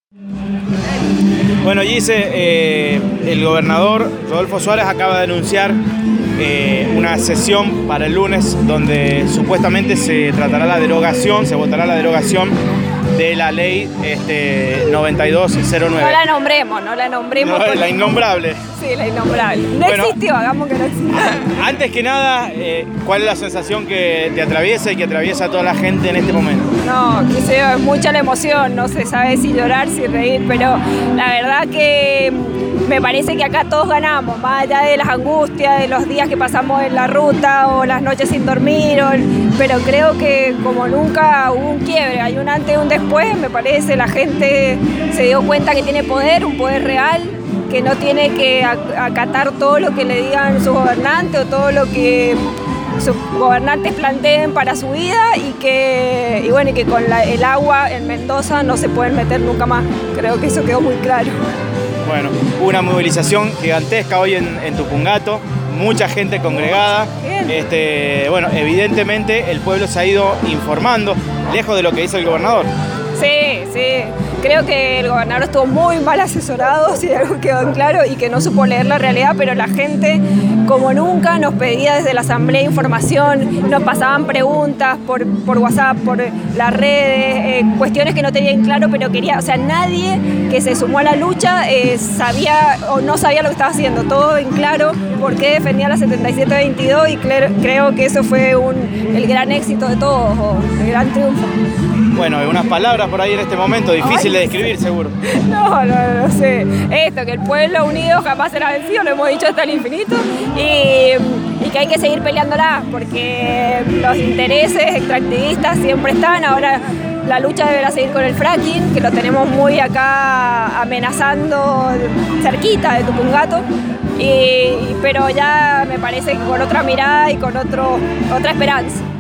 Bueno, Gise, el gobernador Rodolfo Suárez acaba de anunciar una sesión para el lunes donde supuestamente se votará la derogación de la ley 9209. No la nombremos. No, Porque... la innombrable. Sí, la innombrable. No existió, hagamos que no existió. Antes que nada, ¿cuál es la sensación que te atraviesa y que atraviesa a toda la gente en este momento? No, que es mucha la emoción, no se sabe si llorar, si reír, pero la verdad que me parece que acá todos ganamos, más allá de las angustias, de los días que pasamos en la ruta o las noches sin dormir, pero creo que como nunca hubo un quiebre, hay un antes y un después, me parece, la gente se dio cuenta que tiene poder, un poder real, que no tiene que acatar todo lo que le digan sus gobernantes o todo lo que sus gobernantes planteen para su vida y que con el agua en Mendoza no se pueden meter nunca más. Creo que eso quedó muy claro. Bueno, una movilización gigantesca hoy en Tupungato, mucha gente congregada. Bueno, evidentemente el pueblo se ha ido informando, lejos de lo que dice el gobernador. Sí. Creo que el gobernador estuvo muy mal asesorado, si algo quedó en claro, y que no supo leer la realidad, pero la gente, como nunca, nos pedía desde la asamblea información, nos pasaban preguntas por WhatsApp, por las redes, cuestiones que no tenían claro, pero nadie que se sumó a la lucha sabía o no sabía lo que estaba haciendo, todo en claro, por qué defendía la 7722 y creo que eso fue el gran éxito de todos, el gran triunfo. Bueno, unas palabras por ahí en este momento, difícil de describir seguro. No sé. Esto, que el pueblo unido jamás será vencido, lo hemos dicho hasta el infinito, y que hay que seguir peleándola, porque los intereses extractivistas siempre están. Ahora la lucha deberá seguir con el fracking, que lo tenemos muy acá amenazando cerquita de Tupungato, pero ya me parece que con otra mirada y con otra esperanza.